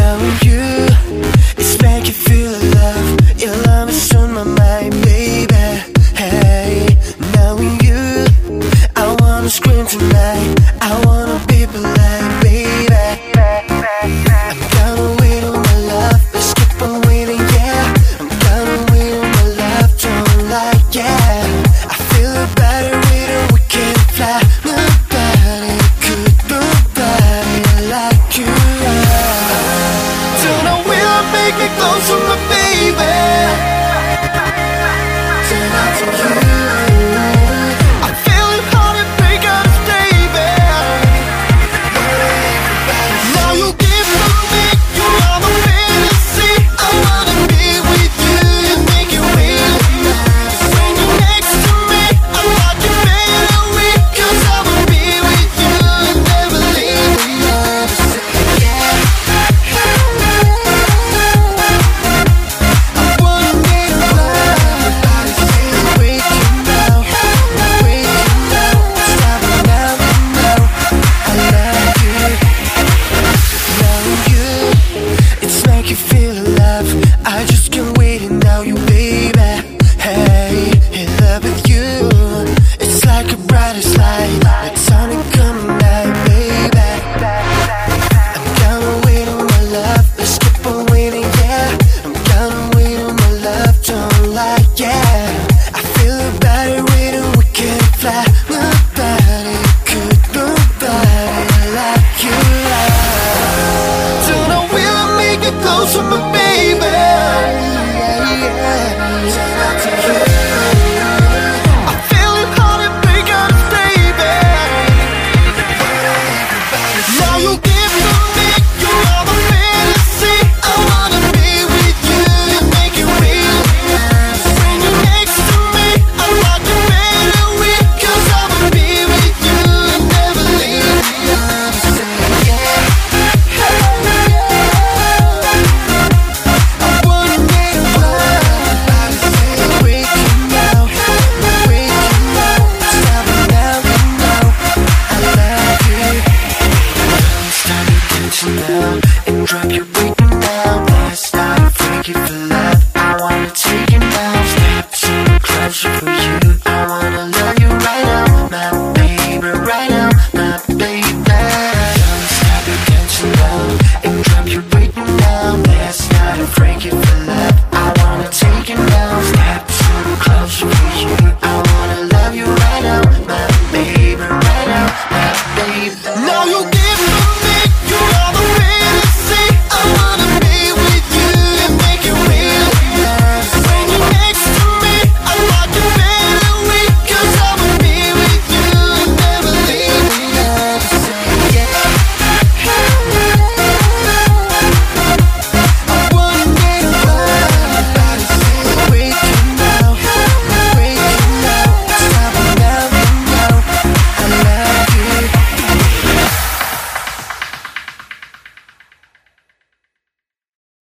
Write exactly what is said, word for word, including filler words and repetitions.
Knowing you, it's make you feel alive. Your love is on my mind, baby. Hey, knowing you, I wanna scream tonight. I wanna be polite, baby. I'm gonna wait on my love. Let's keep on waiting, yeah. I'm gonna wait on my love. Don't lie, yeah. I feel better with her. We can fly. Nobody could, nobody like you. Tonight we'll make it close to my baby. Tonight to you. I'm feeling hot and big on this baby. Now you give to me, you are the fantasy. I wanna be with you and make it real. When you're next to me, I like it better way. Cause I will be with you and never leave. Yeah. I wanna make it love. Everybody say we're waking now. We're waking now. Stop it now, now. I love you. Knowing you, it's make you feel alive. I just can't wait and now you, baby. Hey, in love with you. It's like a brightest light. It's on and coming night, baby. I'm gonna wait on my love. Let's keep on waiting, yeah. I'm gonna wait on my love. Don't lie, yeah. I feel better waiting. We can fly. Nobody could, nobody like you. Tonight we'll make it close to my baby. Yeah, yeah. Tonight to you. I'm feeling hot and big on this baby. Now you give to me, you are the fantasy. I wanna be with you and make it real. When you're next to me, I like it better way. Cause I will be with you and never leave. Yeah. I wanna make it love. Everybody say we're waking now. We're waking now. Stop it now, now. I love you. Stop your attention now and drop your